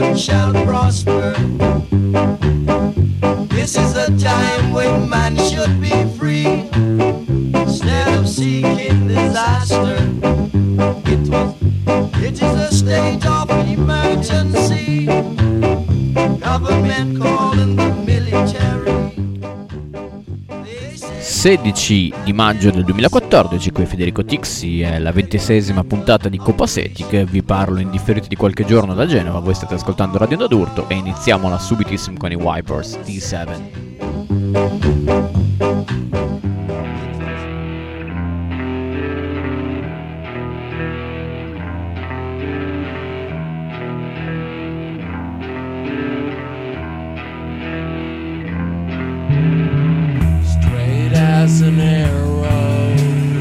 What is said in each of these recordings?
shall prosper. This is a time when man should be free, instead of seeking disaster. It is a state of emergency, government calling the military. 16 di maggio del 2014, qui Federico Tixi, è la 26esima puntata di Copacetic. Vi parlo in differita di qualche giorno da Genova, voi state ascoltando Radio Onda d'Urto e iniziamola subitissimo con i Wipers D7. As an arrow,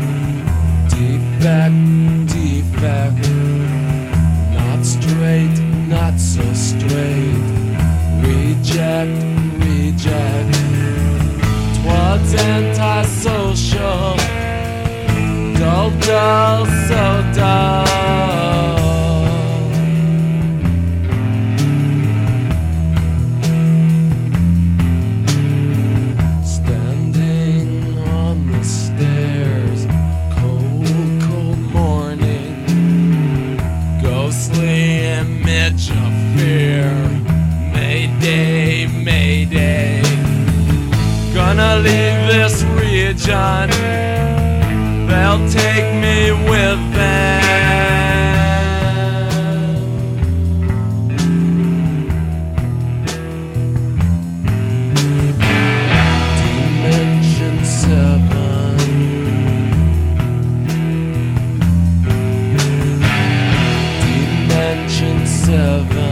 defect, not straight, not so straight, reject, twas antisocial, dull, so dull. Mayday, gonna leave this region, they'll take me with them. Dimension 7, Dimension 7.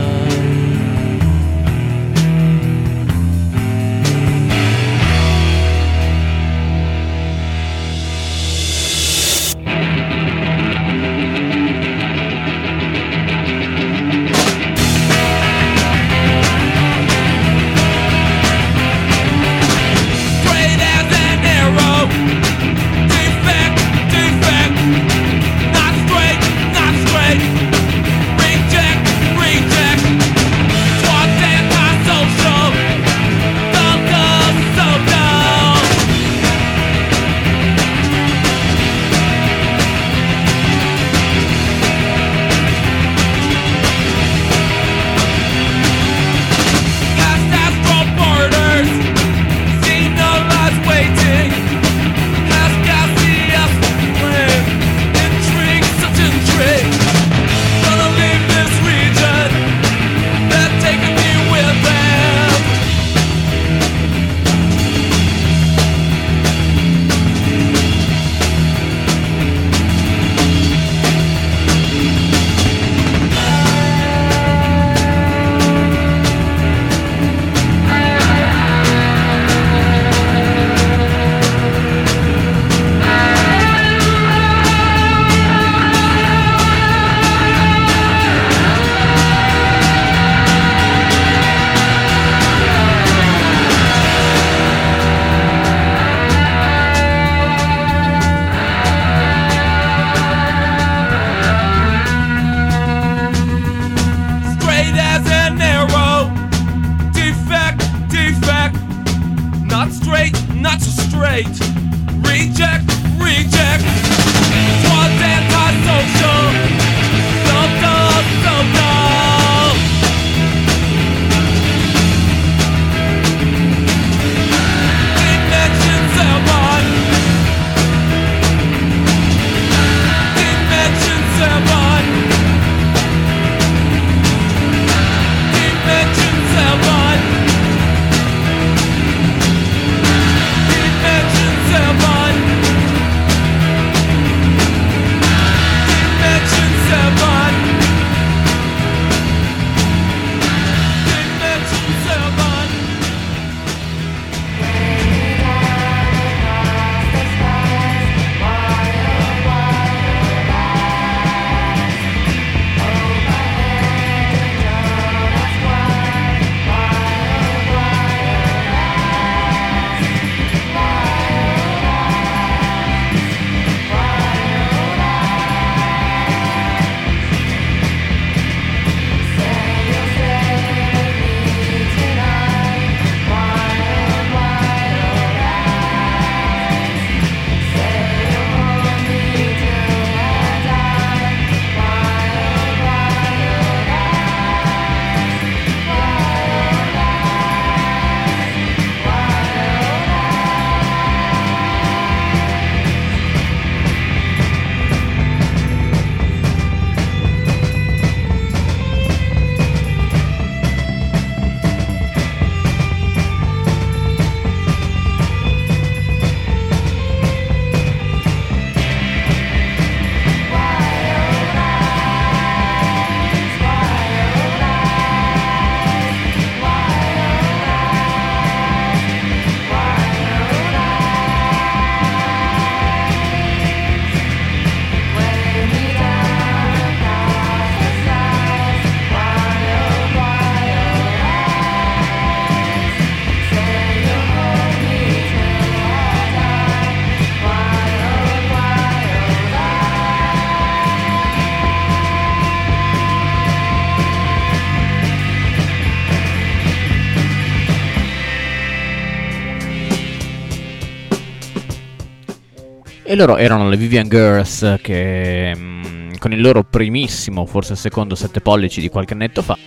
E loro erano le Vivian Girls che con il loro primissimo, forse secondo 7 pollici di qualche annetto fa,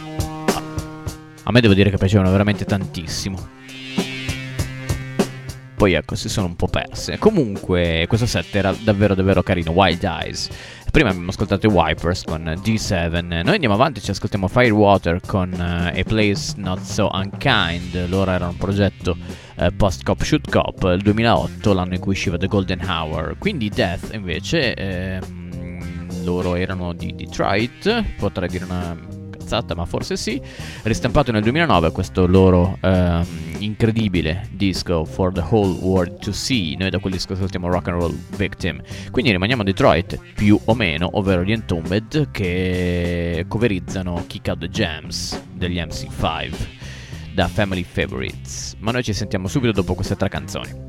a me devo dire che piacevano veramente tantissimo. Poi ecco, si sono un po' perse. Comunque questo set era davvero davvero carino. Wild Eyes. Prima abbiamo ascoltato i Wipers con D7. Noi andiamo avanti, ci ascoltiamo Firewater con A Place Not So Unkind. Loro erano un progetto post-cop shoot cop, il 2008, l'anno in cui usciva The Golden Hour. Quindi Death invece loro erano di Detroit, potrei dire una cazzata ma forse sì, ristampato nel 2009 questo loro incredibile disco For the Whole World to See. Noi da quel disco ascoltiamo Rock and Roll Victim. Quindi rimaniamo a Detroit più o meno, ovvero gli Entombed che coverizzano Kick Out the Jams degli MC5 da Family Favorites. Ma noi ci sentiamo subito dopo queste 3 canzoni.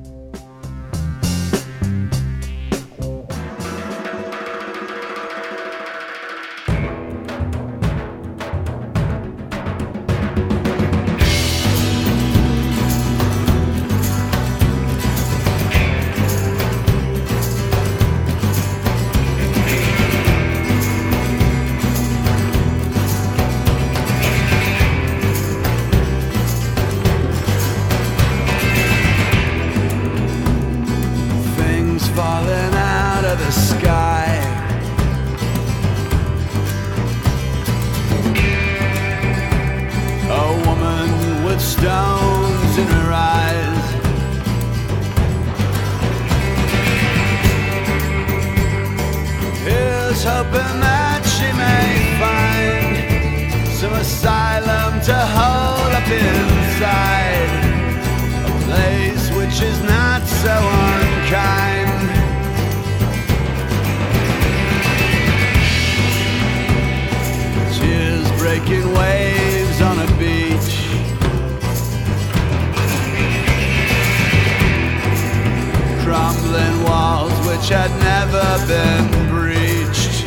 Had never been breached.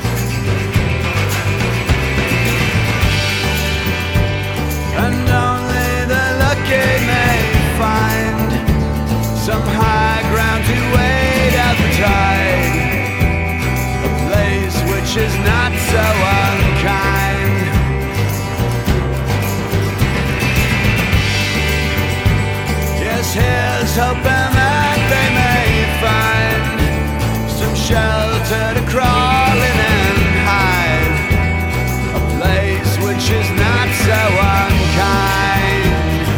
And only the lucky may find some high ground to wade out the tide, a place which is not so unkind. Yes, here's hoping that they may find shelter to crawl in and hide, a place which is not so unkind.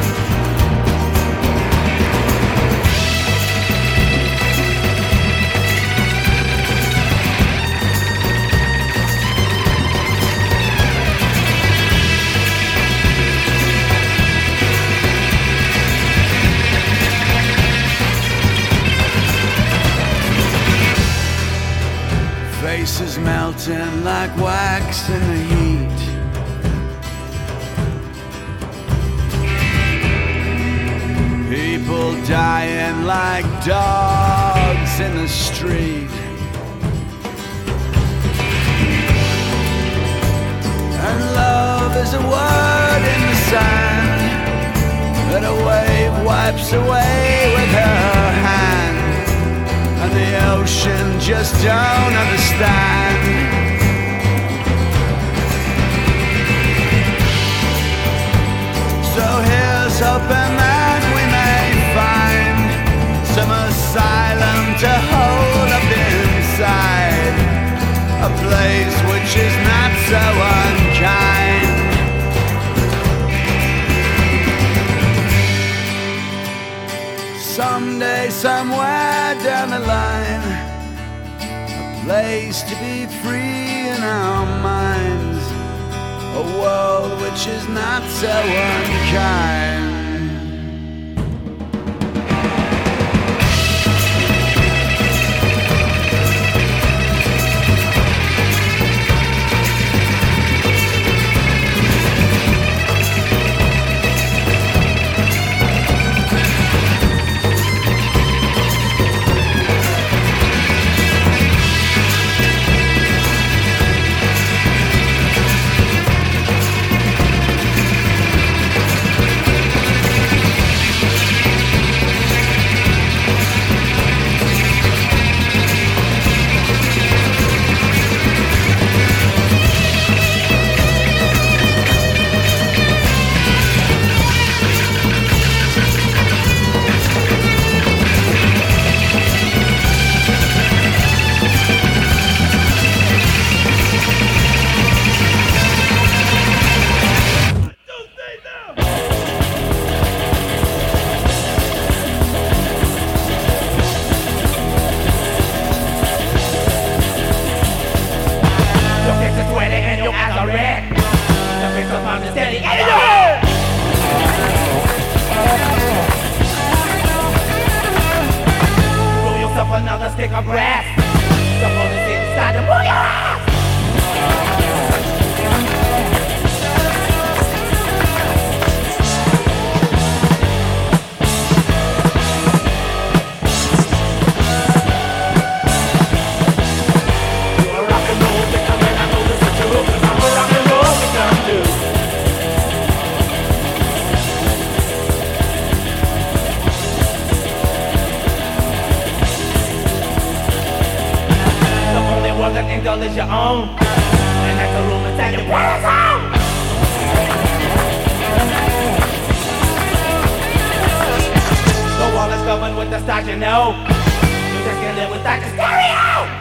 Faces melting like wax in the heat. People dying like dogs in the street. And love is a word in the sand that a wave wipes away with her hand. And the ocean just don't understand. So here's hoping that we may find some asylum to hold up inside, a place which is not so unkind. Someday, somewhere down the line, a place to be free in our minds, a world which is not so unkind. steady. Yeah! Roll yourself another stick of grass. Someone is inside to move your ass. Is your own, and that's the room to take your pants home. The wall is covered with the stock, you know. You just can't live without your stereo.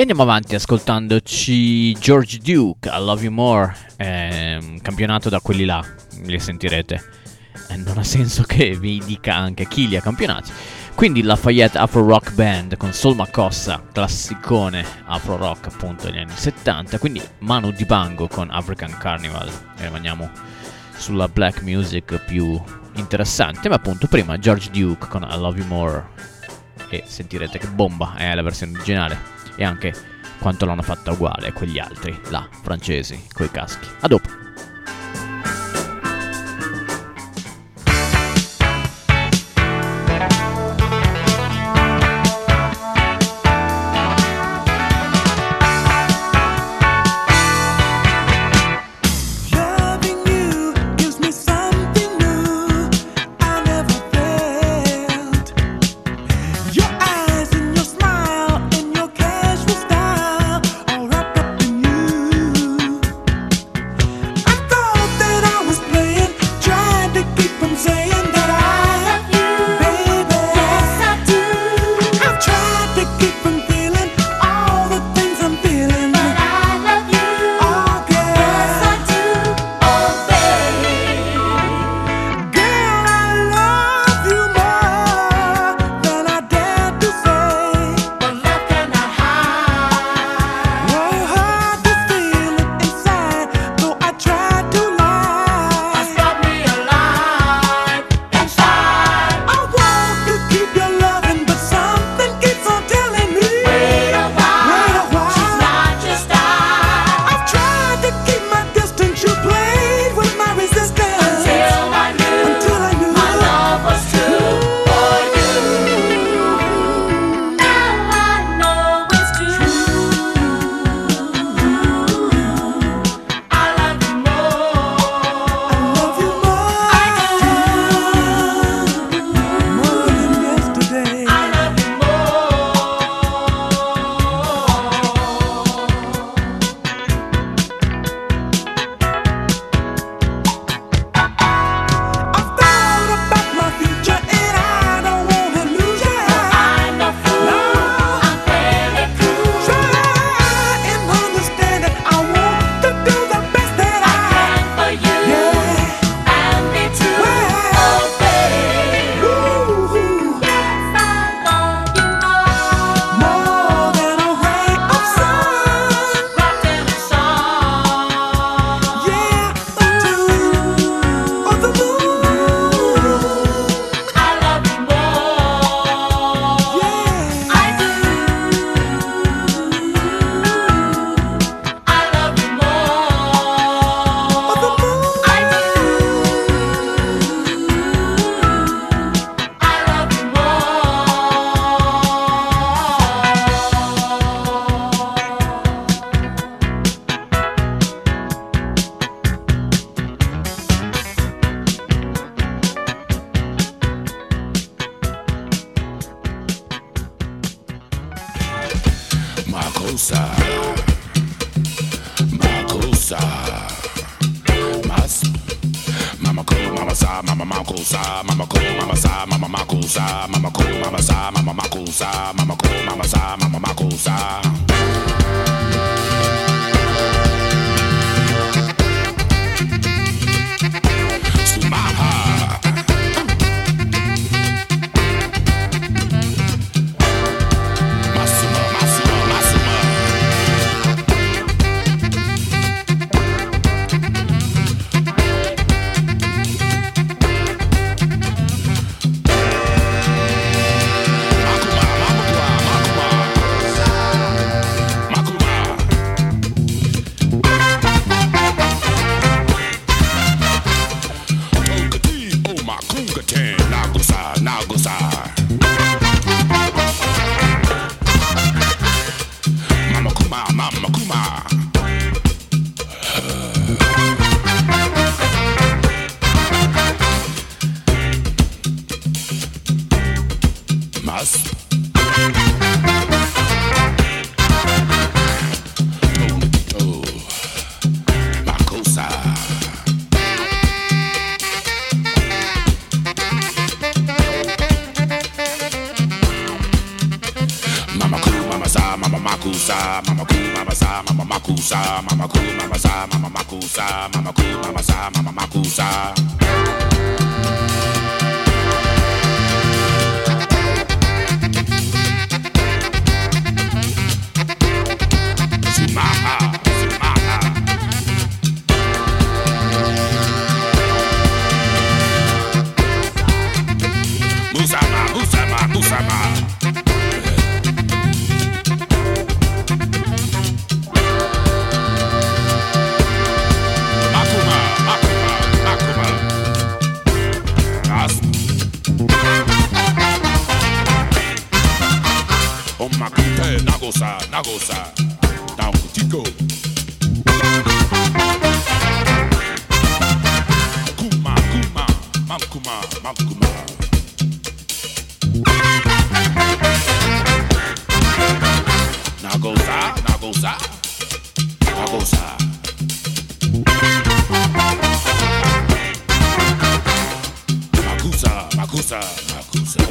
E andiamo avanti ascoltandoci George Duke, I Love You More, campionato da quelli là, li sentirete. Non ha senso che vi dica anche chi li ha campionati. Quindi Lafayette Afro Rock Band con Sol Makossa, classicone Afro Rock appunto negli anni 70. Quindi Manu Dibango con African Carnival, e rimaniamo sulla black music più interessante. Ma appunto prima George Duke con I Love You More, e sentirete che bomba è la versione originale, e anche quanto l'hanno fatta uguale quegli altri là francesi coi caschi. A dopo. makusa, mama ku, mama sa, mama makusa, mama ku, mama sa, mama makusa, mama ku, mama sa, mama makusa. Sumaha, sumaha. Musama, musama, musama. Makuma, makuma, makuma. Nas. Omakute, nagosa, nagosa. Down Tico. Kuma, kuma, mamkuma, mamkuma. Nagosa, nagosa, nagosa. Makusa, makusa, makusa.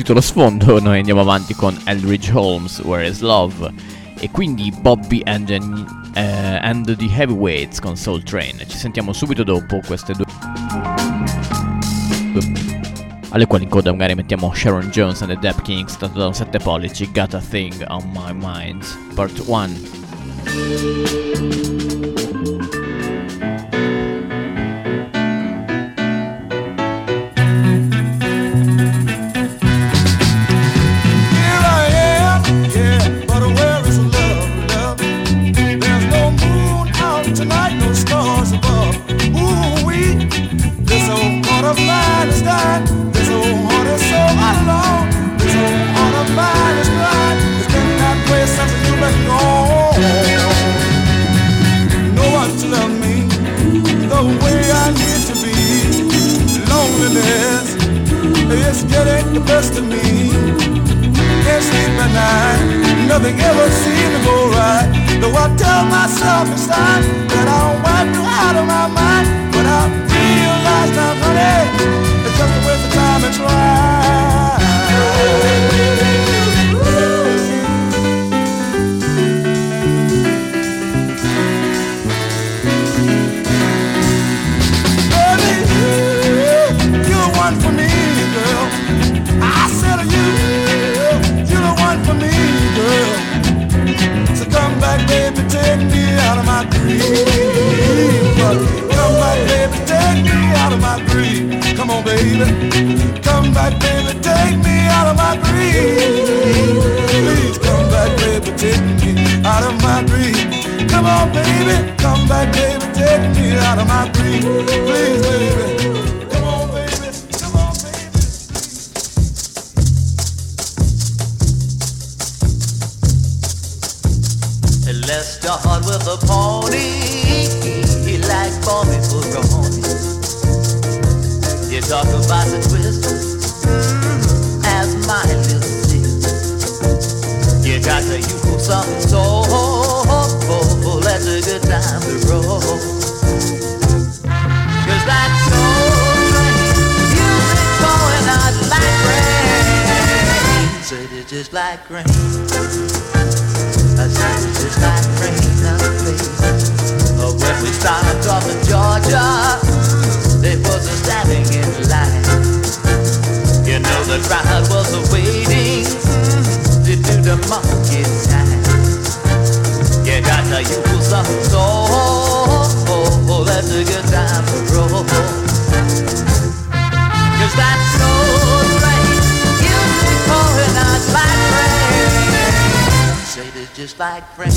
sentito lo sfondo, noi andiamo avanti con Eldridge Holmes, Where is Love, e quindi Bobby and the Heavyweights con Soul Train. Ci sentiamo subito dopo queste due, alle quali in coda magari mettiamo Sharon Jones and the Dap Kings, tanto da un 7 pollici, Got a Thing on My Mind, Part 1. It's getting the best of me. Can't sleep at night. Nothing ever seems to go right. Though I tell myself inside that I'll wipe you out of my mind, but I realize now, honey, it's just a waste of time and try. Baby, you're the one for me. I said to you, you're the one for me, girl. So come back, baby, take me out of my dream. Come back, baby, take me out of my dream. Come on, baby. Come back, baby, take me out of my dream. Please come back, baby, take me out of my dream. Come on, baby. Come back, baby, take me out of my dream. Please, baby. Let's start with a pony. He like macaroni. You talk about the twist as my little sis. You got the usual something so let the good time to roll. 'Cause that's soul train music going out like rain. Said it just like rain. I said it just like rain on the face. When we started off in Georgia, there was a standing in line. You know the crowd was waiting to do the monkey time. You got the usual something so let the good time roll. 'Cause that's soul train music pouring out like rain. Said it just like rain.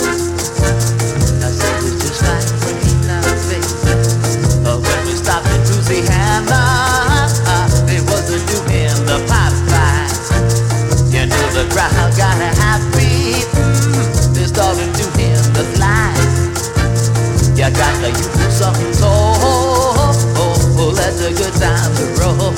I said it just like rain on the face. When we stopped in Louisiana, there was a new in the pipeline. You know the crowd got happy. They started doing the fly. You got the usual something so let the good times roll.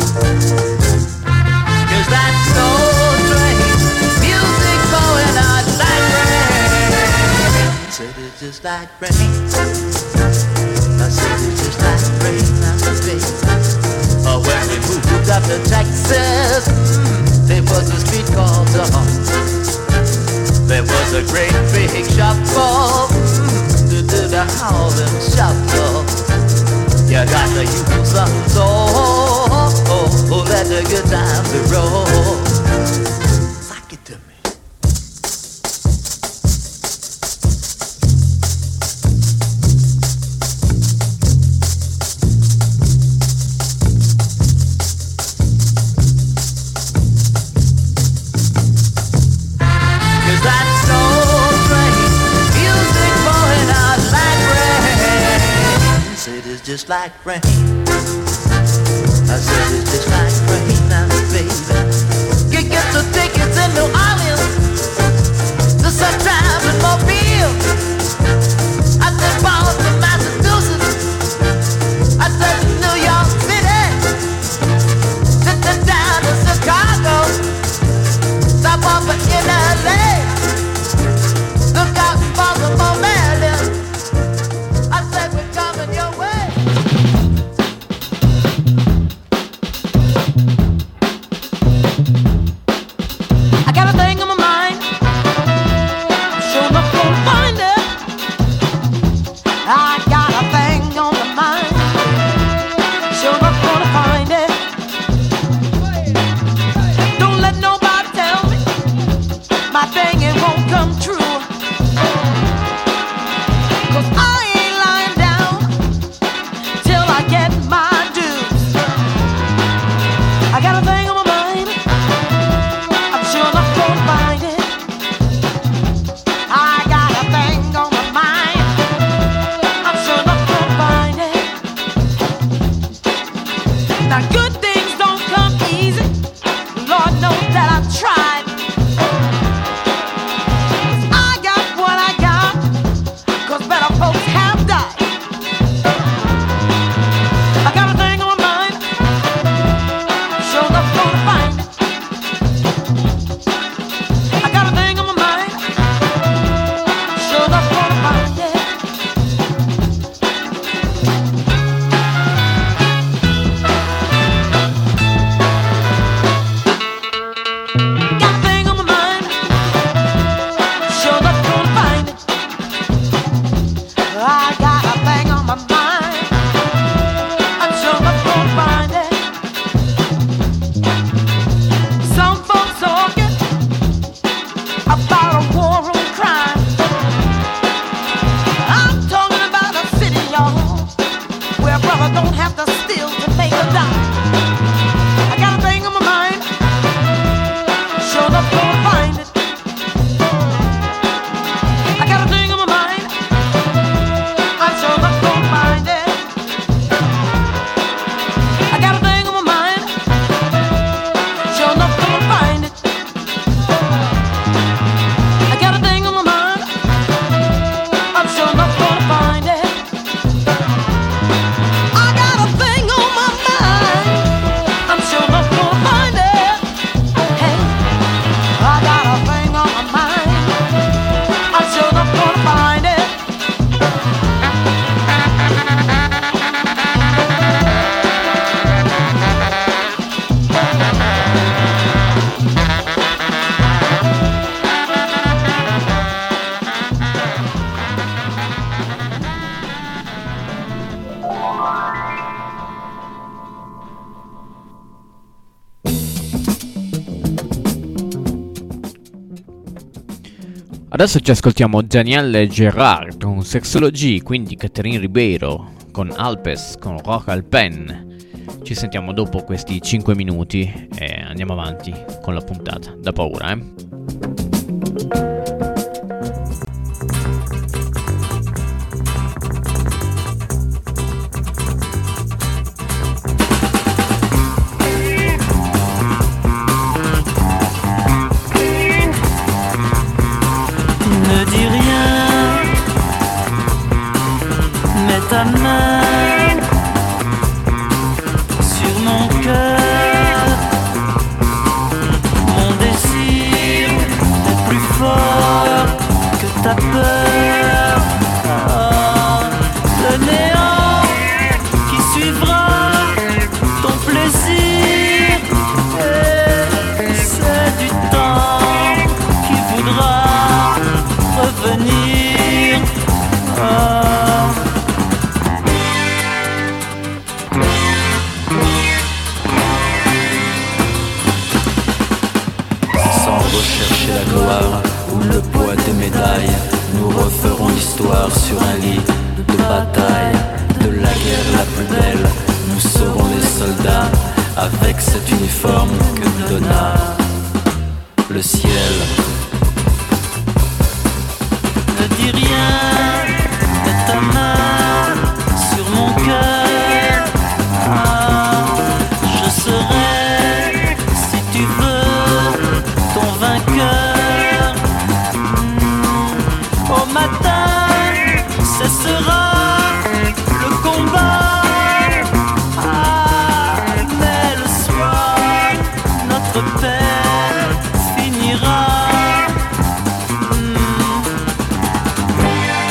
'Cause that's soul train music going out like rain. Said it's just like rain. I said it's just like rain on the face. When we moved up to Texas, there was a street called Dawn. There was a great big shuffle to do the Harlem shuffle. You got the usual something so let the good times roll. Sock it to me. Just like rain. I said it's just like rain now, baby. You get the tickets in New Orleans, the Sunshine in Mobile. I said Boston, Massachusetts. I said New York City. Sitting down in Chicago. Stop off in LA. Look out for the Maryland. I said we're coming your way. Adesso ci ascoltiamo Danielle Gerard con Sexology, quindi Catherine Ribeiro con Alpes, con Rock Alpen. Ci sentiamo dopo questi 5 minuti e andiamo avanti con la puntata. Da paura, Ne dis rien, mets ta main sur mon cœur. Mon désir est plus fort que ta peur. Ah, le néant qui suivra ton plaisir, et c'est du temps qui voudra revenir. Ah. Sans rechercher la gloire ou le poids des médailles, nous referons l'histoire sur un lit de bataille. De la guerre la plus belle, nous serons les soldats avec cet uniforme que nous donna le ciel. Ne dis rien, mets ta main sur mon cœur. Ah, je serai, si tu veux, ton vainqueur. Au matin, cessera le combat. Ah, mais le soir, notre paix finira.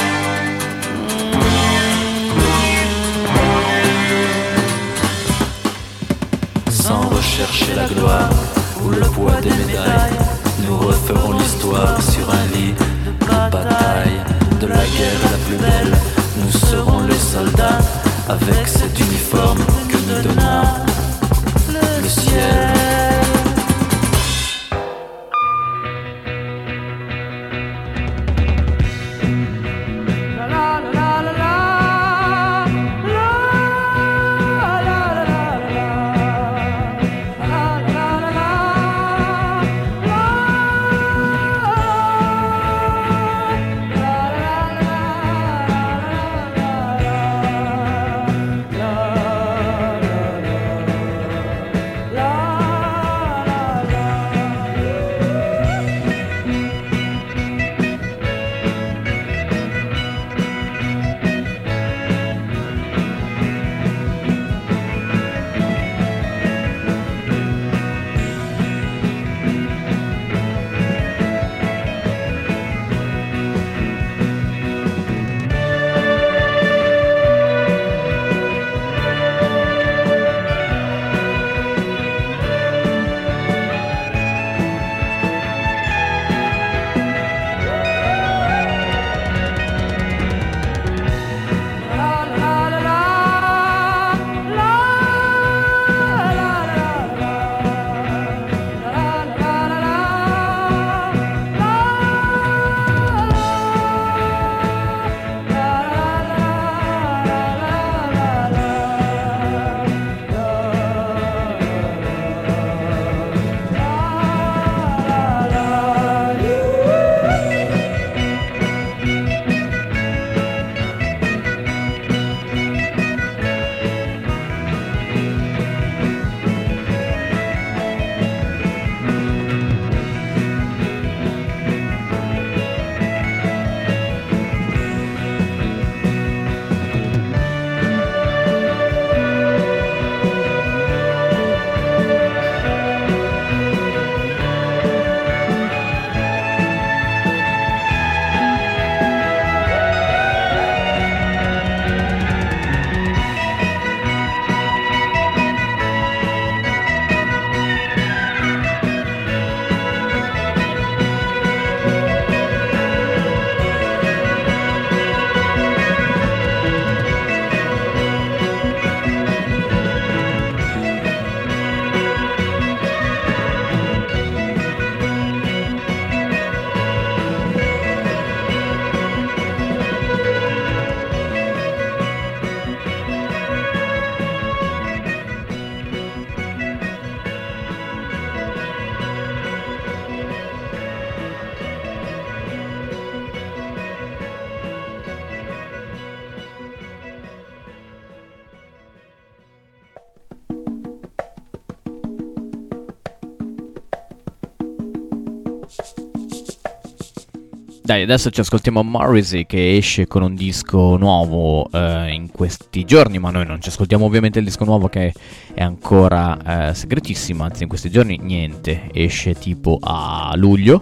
Dai, adesso ci ascoltiamo Morrissey, che esce con un disco nuovo in questi giorni, ma noi non ci ascoltiamo ovviamente il disco nuovo, che è ancora segretissimo, anzi in questi giorni niente, esce tipo a luglio.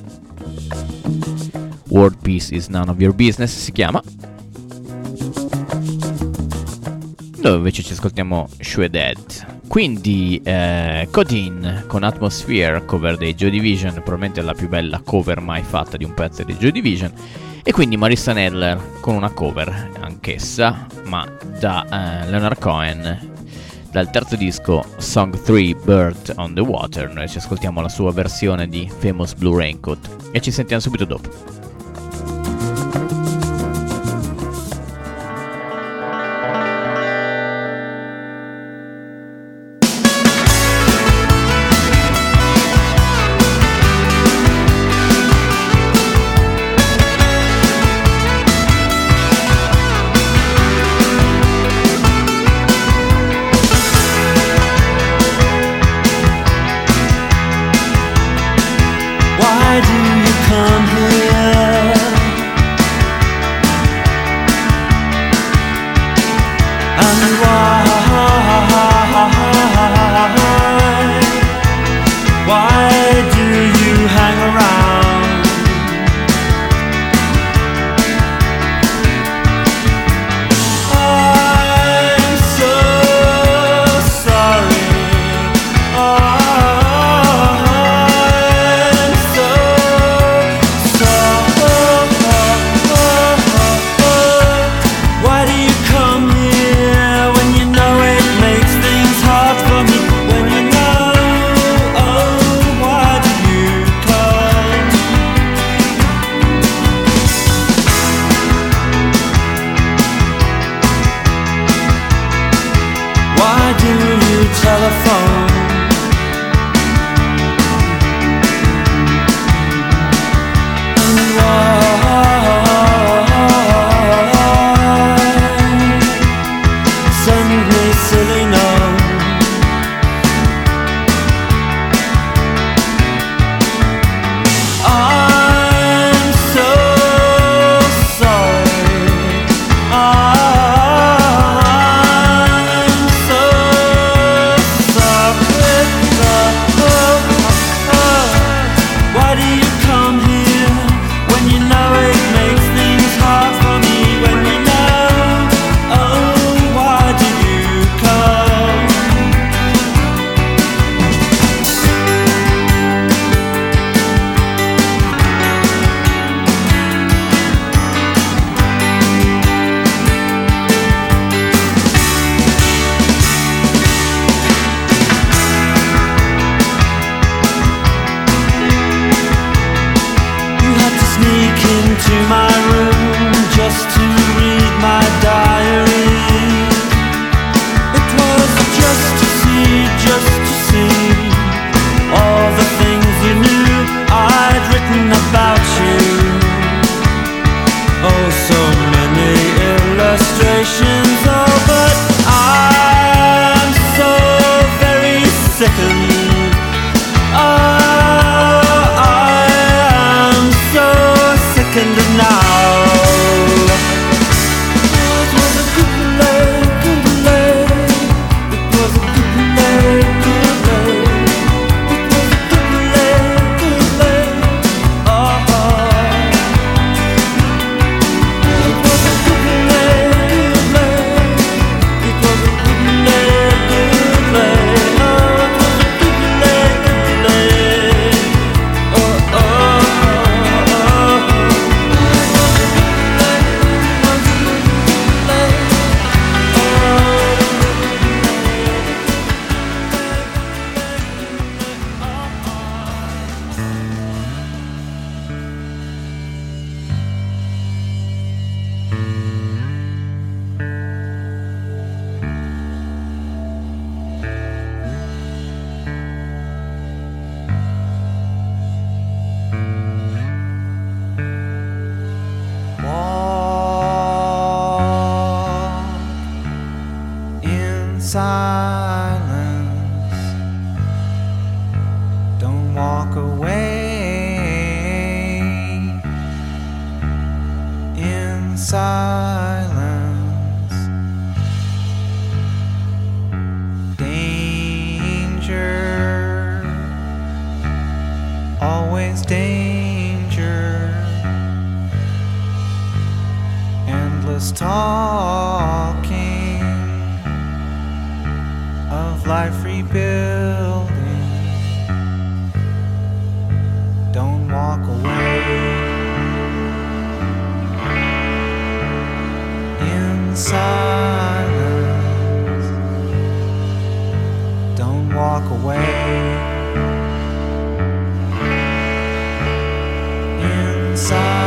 World Peace is None of Your Business si chiama. Dove invece ci ascoltiamo Shredded. Quindi Codeine con Atmosphere, cover dei Joy Division, probabilmente la più bella cover mai fatta di un pezzo dei Joy Division. E quindi Marissa Nadler con una cover anch'essa, ma da Leonard Cohen, dal terzo disco Song 3 Bird on the Water. Noi ci ascoltiamo la sua versione di Famous Blue Raincoat e ci sentiamo subito dopo. Why do you come here? And why do you hang around? I'm so sorry. Why do you come here when you know it makes things hard for me? When you know, oh, why do you come? Why do you telephone? And send me silly notes. I'm so sorry. I'm so sorry. Why do you come here when you know it makes things hard for me? When you know, oh, why do you come? You had to sneak into my room just to read my diary. It was just to see all the things you knew I'd written about you. Oh, so many illustrations, oh, but I'm so very sickened. Oh, I am so sickened now. always danger, endless talking of life rebuilding. Don't walk away in silence. Don't walk away in silence.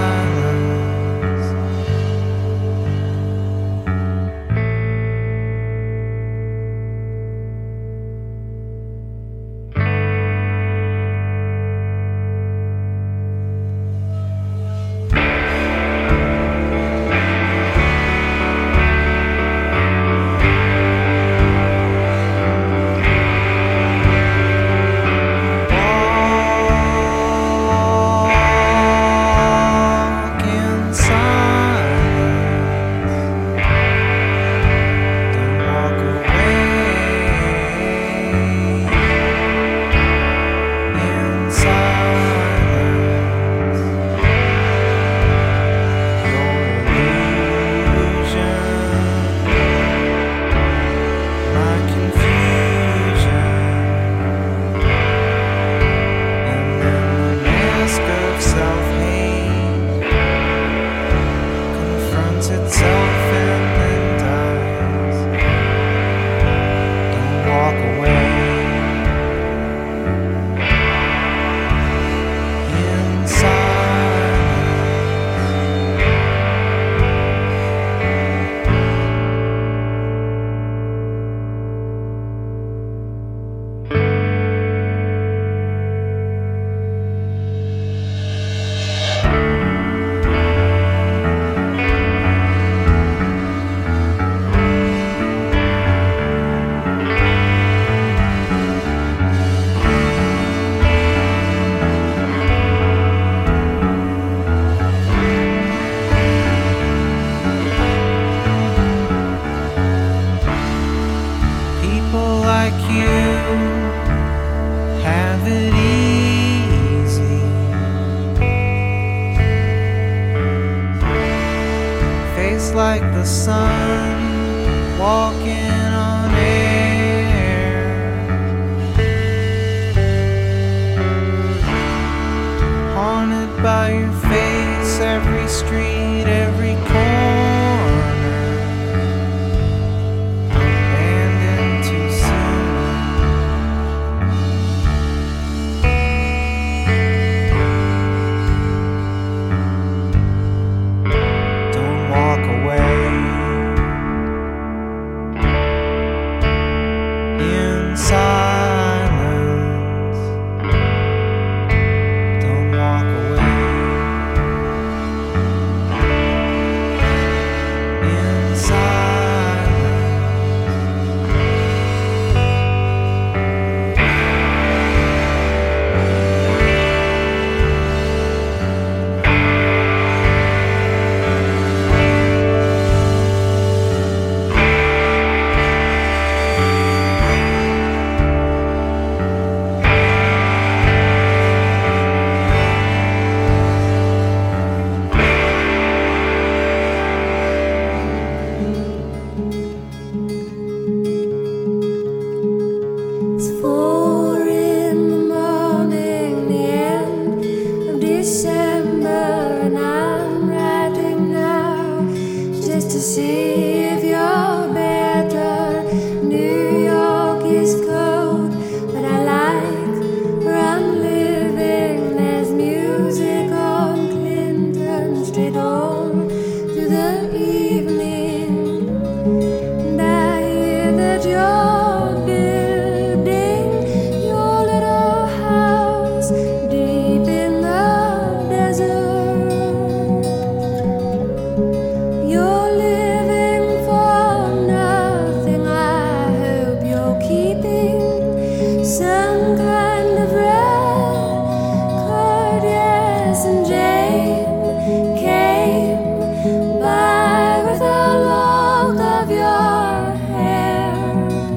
Like the sun walking on air, haunted by your face, every street, every corner, abandoned too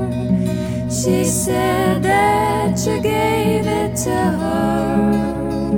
She said that you gave it to her.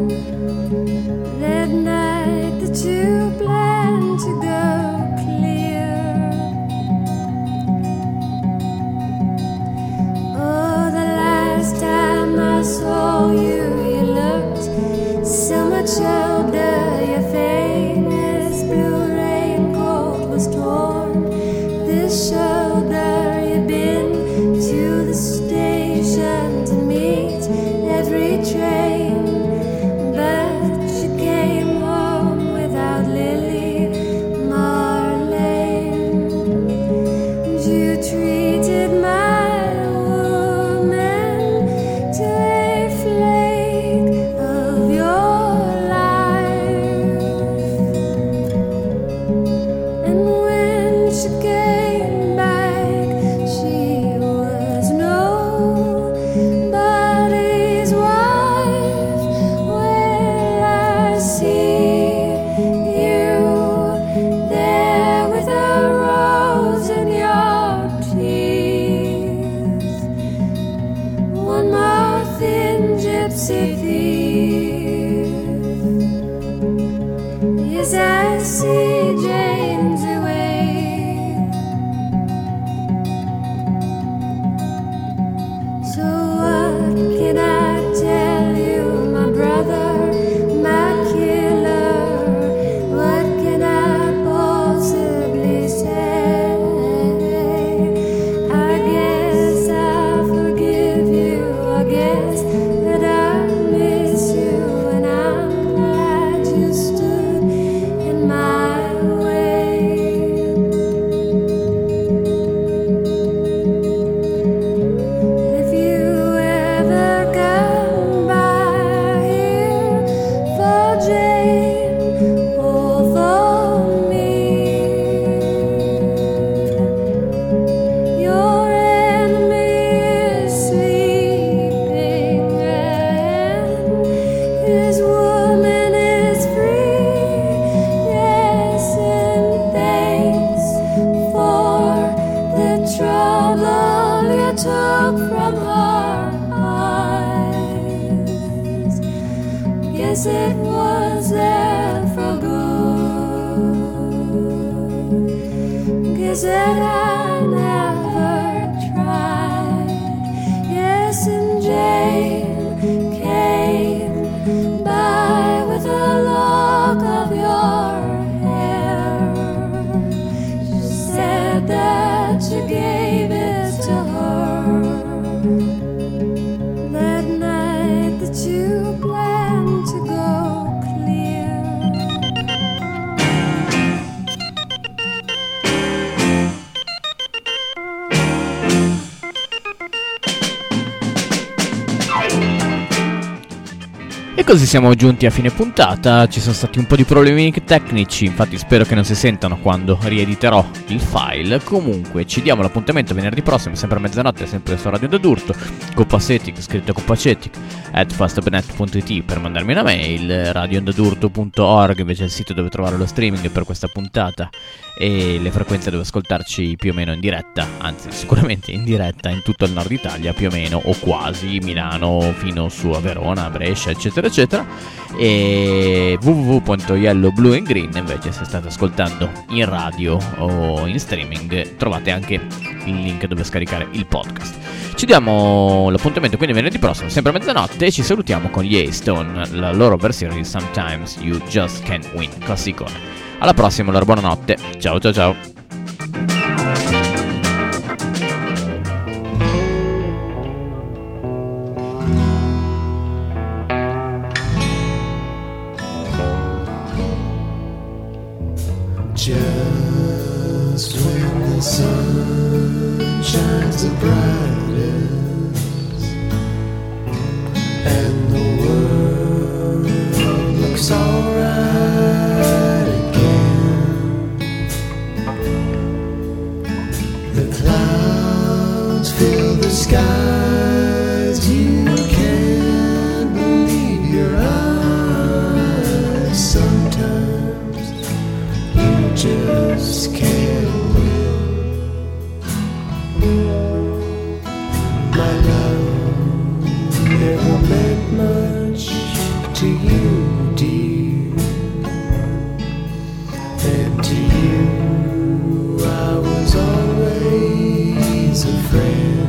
see Jane's away. So what can I tell you, my brother, my killer? What can I possibly say? I guess I forgive you, I guess that I miss you, and I'm glad you stood in my way. If you ever come by here for Jane or for me, your enemy is sleeping and his woman is free. Yes, and thanks for the trouble you took from her eyes. Guess it was there for good. Guess that I never tried. Yes, and Jane came by with a lock of your hair. She said that you gave it to her that night that you planned to go clear. E così siamo giunti a fine puntata, ci sono stati un po' di problemi tecnici, infatti spero che non si sentano quando riediterò il file. Comunque ci diamo l'appuntamento venerdì prossimo, sempre a mezzanotte, sempre su Radio D'Adurto, Copacetic, scritto Copacetic, @fastbnet.it per mandarmi una mail, radioondadurto.org invece è il sito dove trovare lo streaming per questa puntata e le frequenze dove ascoltarci più o meno in diretta, anzi sicuramente in diretta in tutto il nord Italia più o meno, o quasi, Milano fino su a Verona, Brescia eccetera eccetera, e www.yellowblueandgreen invece se state ascoltando in radio o in streaming trovate anche il link dove scaricare il podcast. Ci diamo l'appuntamento quindi venerdì prossimo sempre a mezzanotte e ci salutiamo con gli A-Stone, la loro versione di Sometimes You Just Can't Win, classicone. Alla prossima, allora buonanotte, ciao ciao ciao. Just when the sun shines the brightest and the world looks alright again, the clouds fill the skies, you can't believe your eyes. Sometimes you just can't win. My love never meant much to you, dear, and to you I was always a friend.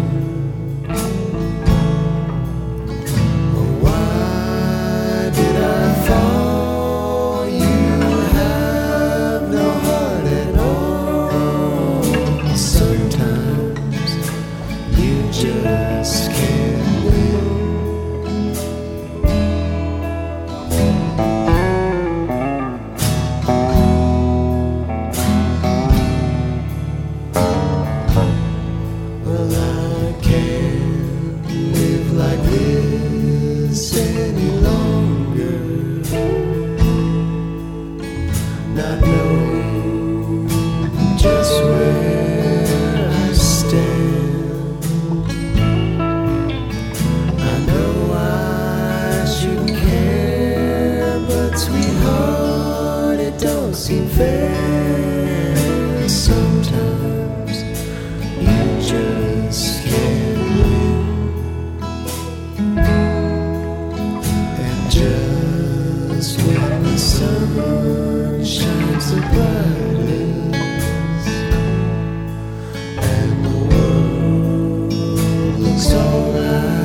Why did I fall? You have no heart at all. Sometimes you just can't win. Well, I can't live like this any longer, not knowing just where I stand. I know I should care, but sweetheart, it don't seem fair. Sometimes you just can't win. And just when the sun shines the brightest, and the world looks alright.